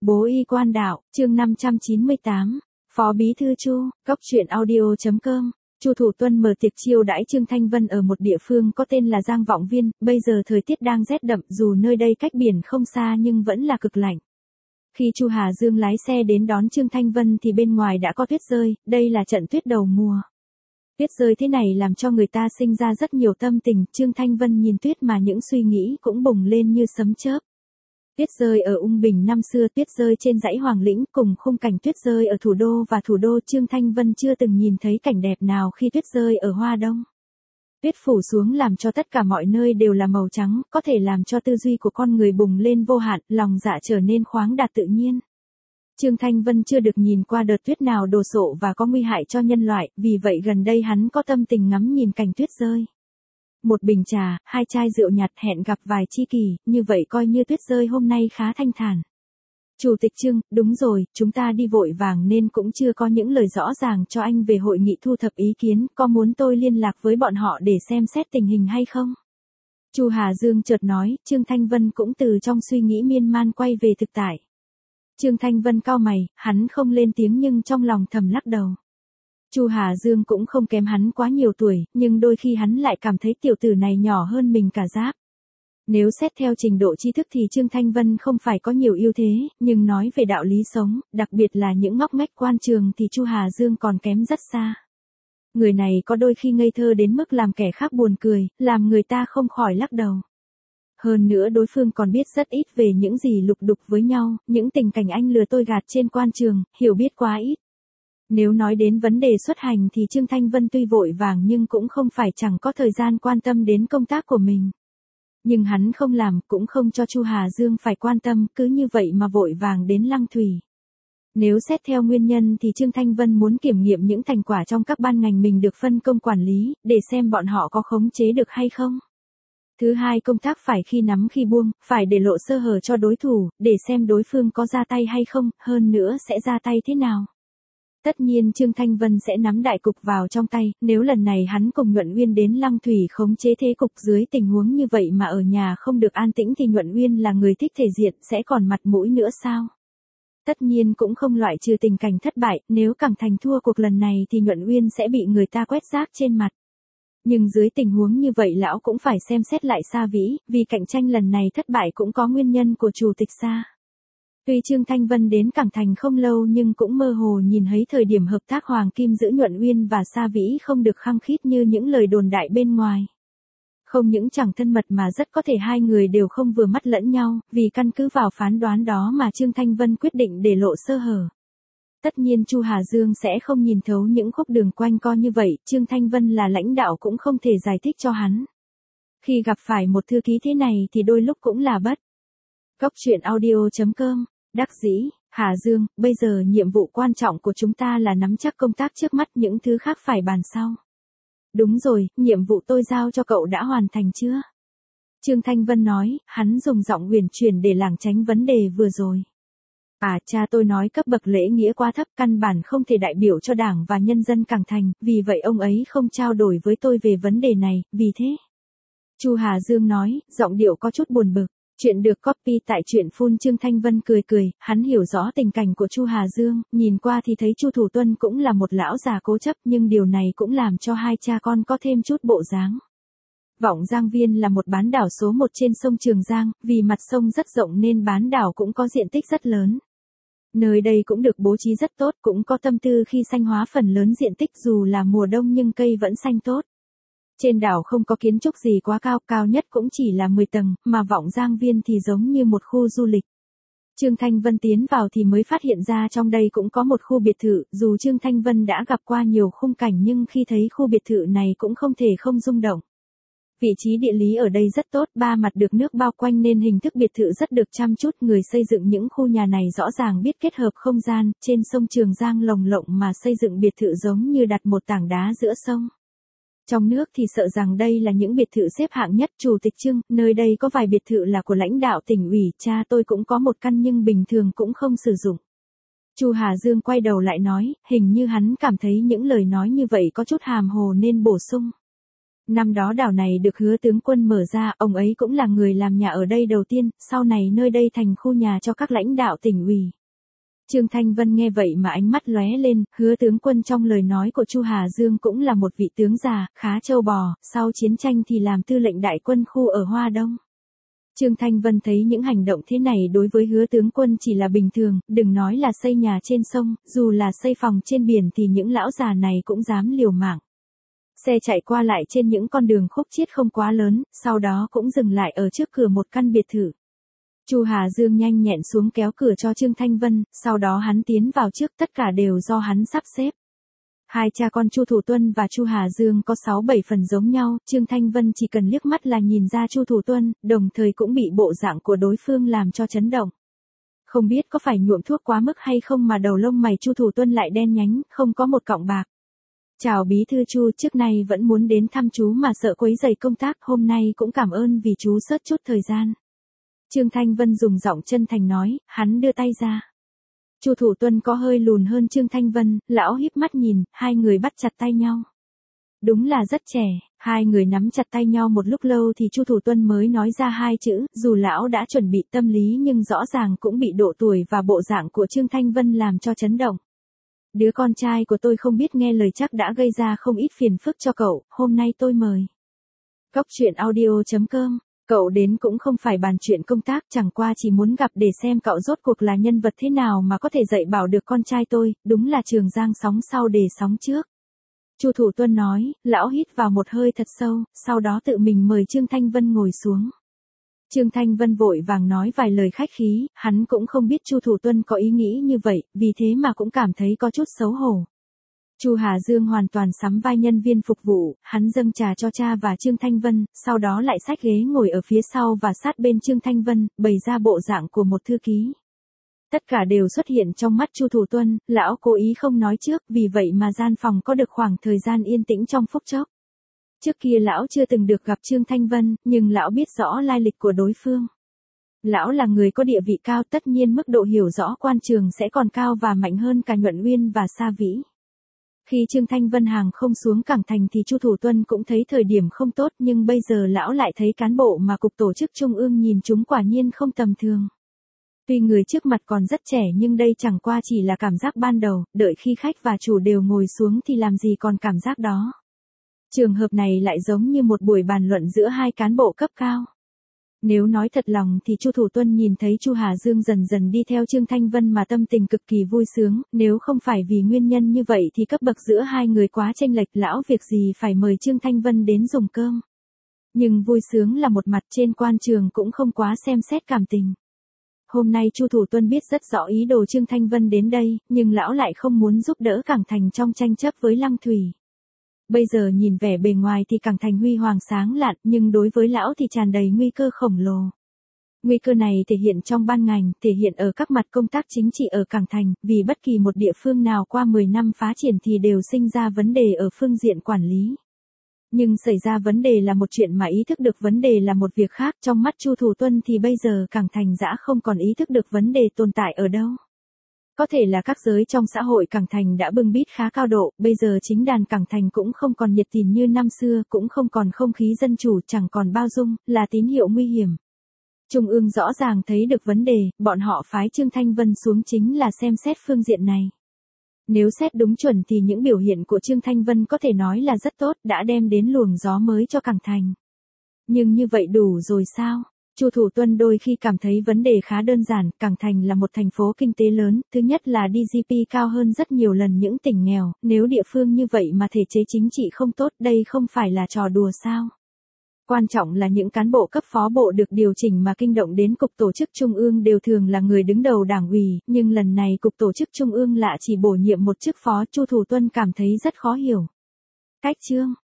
Bố y quan đạo, chương 598, Phó Bí thư Chu, Cốc truyện audio.com. Chu Thủ Tuân mở tiệc chiêu đãi Trương Thanh Vân ở một địa phương có tên là Giang Vọng Viên, bây giờ thời tiết đang rét đậm, dù nơi đây cách biển không xa nhưng vẫn là cực lạnh. Khi Chu Hà Dương lái xe đến đón Trương Thanh Vân thì bên ngoài đã có tuyết rơi, đây là trận tuyết đầu mùa. Tuyết rơi thế này làm cho người ta sinh ra rất nhiều tâm tình, Trương Thanh Vân nhìn tuyết mà những suy nghĩ cũng bùng lên như sấm chớp. Tuyết rơi ở Ung Bình năm xưa, tuyết rơi trên dãy Hoàng Lĩnh cùng khung cảnh tuyết rơi ở thủ đô và thủ đô, Trương Thanh Vân chưa từng nhìn thấy cảnh đẹp nào khi tuyết rơi ở Hoa Đông. Tuyết phủ xuống làm cho tất cả mọi nơi đều là màu trắng, có thể làm cho tư duy của con người bùng lên vô hạn, lòng dạ trở nên khoáng đạt tự nhiên. Trương Thanh Vân chưa được nhìn qua đợt tuyết nào đồ sộ và có nguy hại cho nhân loại, vì vậy gần đây hắn có tâm tình ngắm nhìn cảnh tuyết rơi. Một bình trà, 2 chai rượu nhạt, hẹn gặp vài tri kỷ, như vậy coi như tuyết rơi hôm nay khá thanh thản. Chủ tịch Trương, đúng rồi, chúng ta đi vội vàng nên cũng chưa có những lời rõ ràng cho anh về hội nghị thu thập ý kiến, có muốn tôi liên lạc với bọn họ để xem xét tình hình hay không? Chu Hà Dương chợt nói, Trương Thanh Vân cũng từ trong suy nghĩ miên man quay về thực tại. Trương Thanh Vân cau mày, hắn không lên tiếng nhưng trong lòng thầm lắc đầu. Chu Hà Dương cũng không kém hắn quá nhiều tuổi, nhưng đôi khi hắn lại cảm thấy tiểu tử này nhỏ hơn mình cả giáp. Nếu xét theo trình độ tri thức thì Trương Thanh Vân không phải có nhiều ưu thế, nhưng nói về đạo lý sống, đặc biệt là những ngóc ngách quan trường thì Chu Hà Dương còn kém rất xa. Người này có đôi khi ngây thơ đến mức làm kẻ khác buồn cười, làm người ta không khỏi lắc đầu. Hơn nữa đối phương còn biết rất ít về những gì lục đục với nhau, những tình cảnh anh lừa tôi gạt trên quan trường, hiểu biết quá ít. Nếu nói đến vấn đề xuất hành thì Trương Thanh Vân tuy vội vàng nhưng cũng không phải chẳng có thời gian quan tâm đến công tác của mình. Nhưng hắn không làm, cũng không cho Chu Hà Dương phải quan tâm, cứ như vậy mà vội vàng đến Lăng Thủy. Nếu xét theo nguyên nhân thì Trương Thanh Vân muốn kiểm nghiệm những thành quả trong các ban ngành mình được phân công quản lý, để xem bọn họ có khống chế được hay không. Thứ hai, công tác phải khi nắm khi buông, phải để lộ sơ hở cho đối thủ, để xem đối phương có ra tay hay không, hơn nữa sẽ ra tay thế nào. Tất nhiên Trương Thanh Vân sẽ nắm đại cục vào trong tay, nếu lần này hắn cùng Nhuận Uyên đến Lăng Thủy khống chế thế cục dưới tình huống như vậy mà ở nhà không được an tĩnh thì Nhuận Uyên là người thích thể diện sẽ còn mặt mũi nữa sao? Tất nhiên cũng không loại trừ tình cảnh thất bại, nếu Cảng Thành thua cuộc lần này thì Nhuận Uyên sẽ bị người ta quét rác trên mặt. Nhưng dưới tình huống như vậy lão cũng phải xem xét lại Sa Vĩ, vì cạnh tranh lần này thất bại cũng có nguyên nhân của chủ tịch Sa. Tuy Trương Thanh Vân đến Cảng Thành không lâu nhưng cũng mơ hồ nhìn thấy thời điểm hợp tác Hoàng Kim giữa Nhuận Uyên và Sa Vĩ không được khăng khít như những lời đồn đại bên ngoài. Không những chẳng thân mật mà rất có thể hai người đều không vừa mắt lẫn nhau, vì căn cứ vào phán đoán đó mà Trương Thanh Vân quyết định để lộ sơ hở. Tất nhiên Chu Hà Dương sẽ không nhìn thấu những khúc đường quanh co như vậy, Trương Thanh Vân là lãnh đạo cũng không thể giải thích cho hắn. Khi gặp phải một thư ký thế này thì đôi lúc cũng là bất. Cốc truyện audio.com. Đắc dĩ, Hà Dương, bây giờ nhiệm vụ quan trọng của chúng ta là nắm chắc công tác trước mắt, những thứ khác phải bàn sau. Đúng rồi, nhiệm vụ tôi giao cho cậu đã hoàn thành chưa? Trương Thanh Vân nói, hắn dùng giọng huyền chuyển để lảng tránh vấn đề vừa rồi. À, cha tôi nói cấp bậc lễ nghĩa quá thấp, căn bản không thể đại biểu cho Đảng và nhân dân Cảng Thành, vì vậy ông ấy không trao đổi với tôi về vấn đề này, vì thế. Chu Hà Dương nói, giọng điệu có chút buồn bực. Chuyện được copy tại truyện phun. Trương Thanh Vân cười cười, hắn hiểu rõ tình cảnh của Chu Hà Dương, nhìn qua thì thấy Chu Thủ Tuân cũng là một lão già cố chấp, nhưng điều này cũng làm cho hai cha con có thêm chút bộ dáng. Vọng Giang Viên là một bán đảo số 1 trên sông Trường Giang, vì mặt sông rất rộng nên bán đảo cũng có diện tích rất lớn. Nơi đây cũng được bố trí rất tốt, cũng có tâm tư khi xanh hóa phần lớn diện tích, dù là mùa đông nhưng cây vẫn xanh tốt. Trên đảo không có kiến trúc gì quá cao, cao nhất cũng chỉ là 10 tầng, mà Vọng Giang Viên thì giống như một khu du lịch. Trương Thanh Vân tiến vào thì mới phát hiện ra trong đây cũng có một khu biệt thự, dù Trương Thanh Vân đã gặp qua nhiều khung cảnh nhưng khi thấy khu biệt thự này cũng không thể không rung động. Vị trí địa lý ở đây rất tốt, ba mặt được nước bao quanh nên hình thức biệt thự rất được chăm chút, người xây dựng những khu nhà này rõ ràng biết kết hợp không gian, trên sông Trường Giang lồng lộng mà xây dựng biệt thự giống như đặt một tảng đá giữa sông. Trong nước thì sợ rằng đây là những biệt thự xếp hạng nhất. Chủ tịch Trương, nơi đây có vài biệt thự là của lãnh đạo tỉnh ủy, cha tôi cũng có một căn nhưng bình thường cũng không sử dụng. Chu Hà Dương quay đầu lại nói, hình như hắn cảm thấy những lời nói như vậy có chút hàm hồ nên bổ sung. Năm đó đảo này được Hứa tướng quân mở ra, ông ấy cũng là người làm nhà ở đây đầu tiên, sau này nơi đây thành khu nhà cho các lãnh đạo tỉnh ủy. Trương Thanh Vân nghe vậy mà ánh mắt lóe lên, Hứa tướng quân trong lời nói của Chu Hà Dương cũng là một vị tướng già, khá trâu bò, sau chiến tranh thì làm tư lệnh đại quân khu ở Hoa Đông. Trương Thanh Vân thấy những hành động thế này đối với Hứa tướng quân chỉ là bình thường, đừng nói là xây nhà trên sông, dù là xây phòng trên biển thì những lão già này cũng dám liều mạng. Xe chạy qua lại trên những con đường khúc chiết không quá lớn, sau đó cũng dừng lại ở trước cửa một căn biệt thự. Chu Hà Dương nhanh nhẹn xuống kéo cửa cho Trương Thanh Vân, sau đó hắn tiến vào trước, tất cả đều do hắn sắp xếp. Hai cha con Chu Thủ Tuân và Chu Hà Dương có 6-7 phần giống nhau, Trương Thanh Vân chỉ cần liếc mắt là nhìn ra Chu Thủ Tuân, đồng thời cũng bị bộ dạng của đối phương làm cho chấn động. Không biết có phải nhuộm thuốc quá mức hay không mà đầu lông mày Chu Thủ Tuân lại đen nhánh, không có một cọng bạc. Chào bí thư Chu, trước nay vẫn muốn đến thăm chú mà sợ quấy rầy công tác, hôm nay cũng cảm ơn vì chú sớt chút thời gian. Trương Thanh Vân dùng giọng chân thành nói, hắn đưa tay ra. Chu Thủ Tuân có hơi lùn hơn Trương Thanh Vân, lão híp mắt nhìn, hai người bắt chặt tay nhau. Đúng là rất trẻ, hai người nắm chặt tay nhau một lúc lâu thì Chu Thủ Tuân mới nói ra hai chữ, dù lão đã chuẩn bị tâm lý nhưng rõ ràng cũng bị độ tuổi và bộ dạng của Trương Thanh Vân làm cho chấn động. Đứa con trai của tôi không biết nghe lời chắc đã gây ra không ít phiền phức cho cậu, hôm nay tôi mời. Cóc truyện audio.com, cậu đến cũng không phải bàn chuyện công tác, chẳng qua chỉ muốn gặp để xem cậu rốt cuộc là nhân vật thế nào mà có thể dạy bảo được con trai tôi, đúng là Trường Giang sóng sau để sóng trước. Chu Thủ Tuân nói, lão hít vào một hơi thật sâu, sau đó tự mình mời Trương Thanh Vân ngồi xuống. Trương Thanh Vân vội vàng nói vài lời khách khí, hắn cũng không biết Chu Thủ Tuân có ý nghĩ như vậy, vì thế mà cũng cảm thấy có chút xấu hổ. Chu Hà Dương hoàn toàn sắm vai nhân viên phục vụ, hắn dâng trà cho cha và Trương Thanh Vân, sau đó lại xách ghế ngồi ở phía sau và sát bên Trương Thanh Vân, bày ra bộ dạng của một thư ký. Tất cả đều xuất hiện trong mắt Chu Thủ Tuân, lão cố ý không nói trước, vì vậy mà gian phòng có được khoảng thời gian yên tĩnh trong phút chốc. Trước kia lão chưa từng được gặp Trương Thanh Vân, nhưng lão biết rõ lai lịch của đối phương. Lão là người có địa vị cao, tất nhiên mức độ hiểu rõ quan trường sẽ còn cao và mạnh hơn cả Nhuận Uyên và Sa Vĩ. Khi Trương Thanh Vân hàng không xuống cảng thành thì Chu Thủ Tuân cũng thấy thời điểm không tốt, nhưng bây giờ lão lại thấy cán bộ mà cục tổ chức trung ương nhìn chúng quả nhiên không tầm thường. Tuy người trước mặt còn rất trẻ nhưng đây chẳng qua chỉ là cảm giác ban đầu, đợi khi khách và chủ đều ngồi xuống thì làm gì còn cảm giác đó. Trường hợp này lại giống như một buổi bàn luận giữa hai cán bộ cấp cao. Nếu nói thật lòng thì Chu Thủ Tuân nhìn thấy Chu Hà Dương dần dần đi theo Trương Thanh Vân mà tâm tình cực kỳ vui sướng, nếu không phải vì nguyên nhân như vậy thì cấp bậc giữa hai người quá chênh lệch, lão việc gì phải mời Trương Thanh Vân đến dùng cơm. Nhưng vui sướng là một mặt, trên quan trường cũng không quá xem xét cảm tình. Hôm nay Chu Thủ Tuân biết rất rõ ý đồ Trương Thanh Vân đến đây, nhưng lão lại không muốn giúp đỡ Cảng Thành trong tranh chấp với Lăng Thủy. Bây giờ nhìn vẻ bề ngoài thì Cảng Thành huy hoàng sáng lạn, nhưng đối với lão thì tràn đầy nguy cơ khổng lồ. Nguy cơ này thể hiện trong ban ngành, thể hiện ở các mặt công tác chính trị ở Cảng Thành, vì bất kỳ một địa phương nào qua 10 năm phát triển thì đều sinh ra vấn đề ở phương diện quản lý. Nhưng xảy ra vấn đề là một chuyện mà ý thức được vấn đề là một việc khác, trong mắt Chu Thủ Tuân thì bây giờ Cảng Thành dã không còn ý thức được vấn đề tồn tại ở đâu. Có thể là các giới trong xã hội Cảng Thành đã bưng bít khá cao độ, bây giờ chính đàn Cảng Thành cũng không còn nhiệt tình như năm xưa, cũng không còn không khí dân chủ, chẳng còn bao dung, là tín hiệu nguy hiểm. Trung ương rõ ràng thấy được vấn đề, bọn họ phái Trương Thanh Vân xuống chính là xem xét phương diện này. Nếu xét đúng chuẩn thì những biểu hiện của Trương Thanh Vân có thể nói là rất tốt, đã đem đến luồng gió mới cho Cảng Thành. Nhưng như vậy đủ rồi sao? Chu Thủ Tuân đôi khi cảm thấy vấn đề khá đơn giản, Cảng Thành là một thành phố kinh tế lớn, thứ nhất là GDP cao hơn rất nhiều lần những tỉnh nghèo, nếu địa phương như vậy mà thể chế chính trị không tốt, đây không phải là trò đùa sao? Quan trọng là những cán bộ cấp phó bộ được điều chỉnh mà kinh động đến cục tổ chức trung ương đều thường là người đứng đầu đảng ủy, nhưng lần này cục tổ chức trung ương lạ chỉ bổ nhiệm một chức phó, Chu Thủ Tuân cảm thấy rất khó hiểu. Cách chương